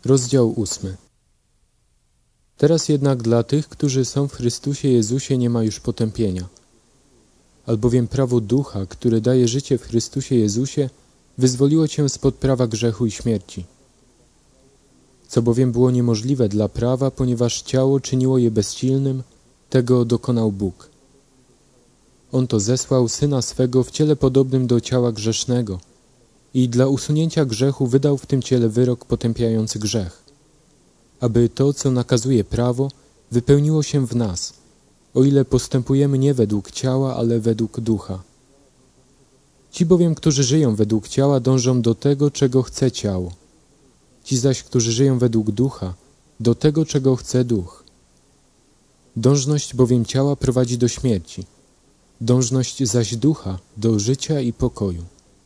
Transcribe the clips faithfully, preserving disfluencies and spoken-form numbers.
Rozdział ósmy. Teraz jednak dla tych, którzy są w Chrystusie Jezusie, nie ma już potępienia. Albowiem prawo Ducha, które daje życie w Chrystusie Jezusie, wyzwoliło cię spod prawa grzechu i śmierci. Co bowiem było niemożliwe dla prawa, ponieważ ciało czyniło je bezsilnym, tego dokonał Bóg. On to zesłał Syna swego w ciele podobnym do ciała grzesznego i dla usunięcia grzechu wydał w tym ciele wyrok potępiający grzech, aby to, co nakazuje prawo, wypełniło się w nas, o ile postępujemy nie według ciała, ale według Ducha. Ci bowiem, którzy żyją według ciała, dążą do tego, czego chce ciało. Ci zaś, którzy żyją według Ducha, do tego, czego chce Duch. Dążność bowiem ciała prowadzi do śmierci, dążność zaś Ducha do życia i pokoju.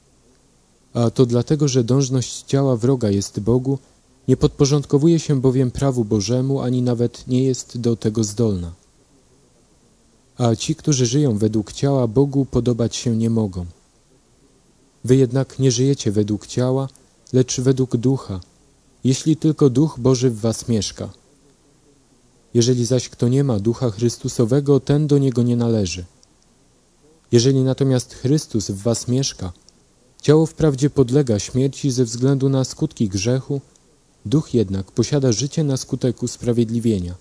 A to dlatego, że dążność ciała wroga jest Bogu, nie podporządkowuje się bowiem prawu Bożemu, ani nawet nie jest do tego zdolna. A ci, którzy żyją według ciała, Bogu podobać się nie mogą. Wy jednak nie żyjecie według ciała, lecz według Ducha, jeśli tylko Duch Boży w was mieszka. Jeżeli zaś kto nie ma Ducha Chrystusowego, ten do niego nie należy. Jeżeli natomiast Chrystus w was mieszka, ciało wprawdzie podlega śmierci ze względu na skutki grzechu, Duch jednak posiada życie na skutek usprawiedliwienia.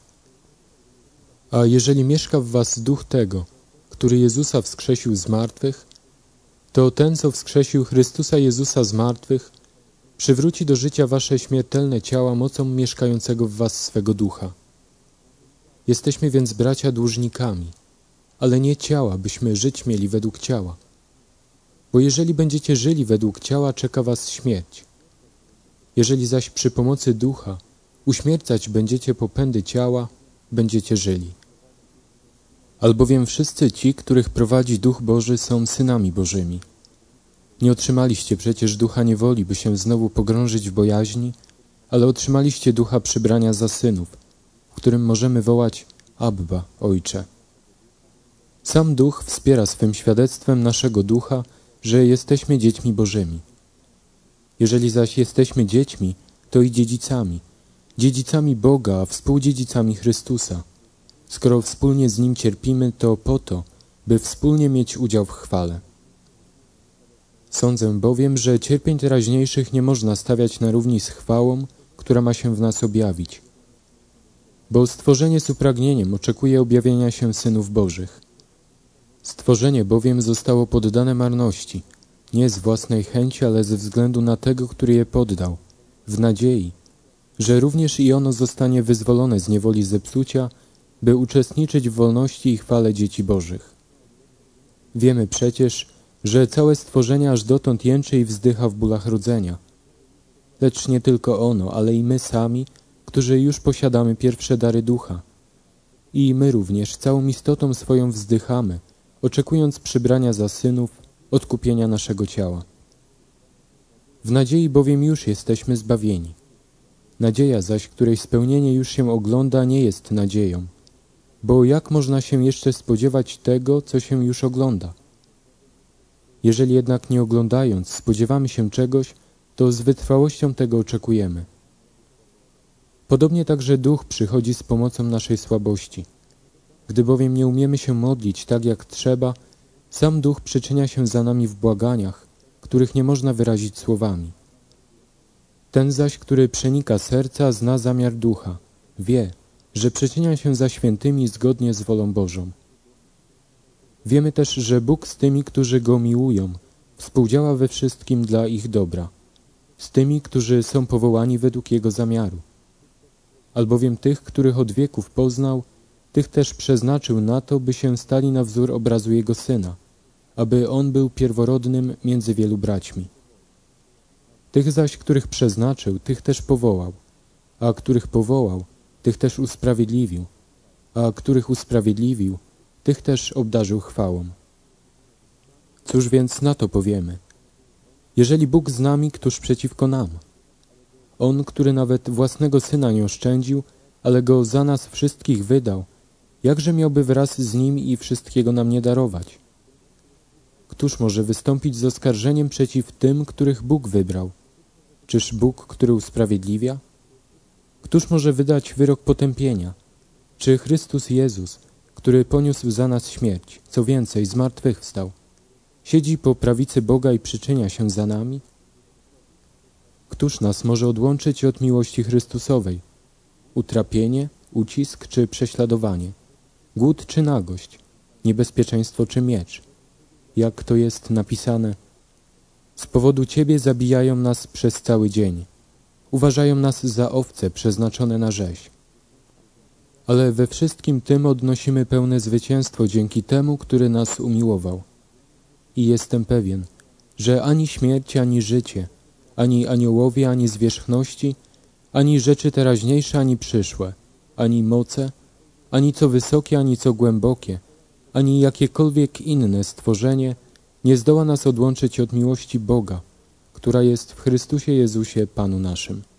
A jeżeli mieszka w was Duch tego, który Jezusa wskrzesił z martwych, to ten, co wskrzesił Chrystusa Jezusa z martwych, przywróci do życia wasze śmiertelne ciała mocą mieszkającego w was swego Ducha. Jesteśmy więc, bracia, dłużnikami, ale nie ciała, byśmy żyć mieli według ciała. Bo jeżeli będziecie żyli według ciała, czeka was śmierć. Jeżeli zaś przy pomocy Ducha uśmiercać będziecie popędy ciała, będziecie żyli. Albowiem wszyscy ci, których prowadzi Duch Boży, są synami Bożymi. Nie otrzymaliście przecież ducha niewoli, by się znowu pogrążyć w bojaźni, ale otrzymaliście ducha przybrania za synów, w którym możemy wołać Abba, Ojcze. Sam Duch wspiera swym świadectwem naszego ducha, że jesteśmy dziećmi Bożymi. Jeżeli zaś jesteśmy dziećmi, to i dziedzicami, dziedzicami Boga, a współdziedzicami Chrystusa. Skoro wspólnie z Nim cierpimy, to po to, by wspólnie mieć udział w chwale. Sądzę bowiem, że cierpień teraźniejszych nie można stawiać na równi z chwałą, która ma się w nas objawić. Bo stworzenie z upragnieniem oczekuje objawienia się synów Bożych. Stworzenie bowiem zostało poddane marności, nie z własnej chęci, ale ze względu na tego, który je poddał, w nadziei, że również i ono zostanie wyzwolone z niewoli zepsucia, by uczestniczyć w wolności i chwale dzieci Bożych. Wiemy przecież, że całe stworzenie aż dotąd jęczy i wzdycha w bólach rodzenia. Lecz nie tylko ono, ale i my sami, którzy już posiadamy pierwsze dary ducha. I my również całą istotą swoją wzdychamy, oczekując przybrania za synów, odkupienia naszego ciała. W nadziei bowiem już jesteśmy zbawieni. Nadzieja zaś, której spełnienie już się ogląda, nie jest nadzieją. Bo jak można się jeszcze spodziewać tego, co się już ogląda? Jeżeli jednak nie oglądając spodziewamy się czegoś, to z wytrwałością tego oczekujemy. Podobnie także Duch przychodzi z pomocą naszej słabości. Gdy bowiem nie umiemy się modlić tak jak trzeba, sam Duch przyczynia się za nami w błaganiach, których nie można wyrazić słowami. Ten zaś, który przenika serca, zna zamiar Ducha, wie, że przyczynia się za świętymi zgodnie z wolą Bożą. Wiemy też, że Bóg z tymi, którzy Go miłują, współdziała we wszystkim dla ich dobra, z tymi, którzy są powołani według Jego zamiaru. Albowiem tych, których od wieków poznał, tych też przeznaczył na to, by się stali na wzór obrazu Jego Syna, aby On był pierworodnym między wielu braćmi. Tych zaś, których przeznaczył, tych też powołał, a których powołał, tych też usprawiedliwił, a których usprawiedliwił, tych też obdarzył chwałą. Cóż więc na to powiemy? Jeżeli Bóg z nami, któż przeciwko nam? On, który nawet własnego Syna nie oszczędził, ale Go za nas wszystkich wydał, jakże miałby wraz z Nim i wszystkiego nam nie darować? Któż może wystąpić z oskarżeniem przeciw tym, których Bóg wybrał? Czyż Bóg, który usprawiedliwia? Któż może wydać wyrok potępienia? Czy Chrystus Jezus, który poniósł za nas śmierć, co więcej, zmartwychwstał, siedzi po prawicy Boga i przyczynia się za nami? Któż nas może odłączyć od miłości Chrystusowej? Utrapienie, ucisk czy prześladowanie? Głód czy nagość? Niebezpieczeństwo czy miecz? Jak to jest napisane: z powodu Ciebie zabijają nas przez cały dzień. Uważają nas za owce przeznaczone na rzeź. Ale we wszystkim tym odnosimy pełne zwycięstwo dzięki temu, który nas umiłował. I jestem pewien, że ani śmierć, ani życie, ani aniołowie, ani zwierzchności, ani rzeczy teraźniejsze, ani przyszłe, ani moce, ani co wysokie, ani co głębokie, ani jakiekolwiek inne stworzenie nie zdoła nas odłączyć od miłości Boga, która jest w Chrystusie Jezusie Panu naszym.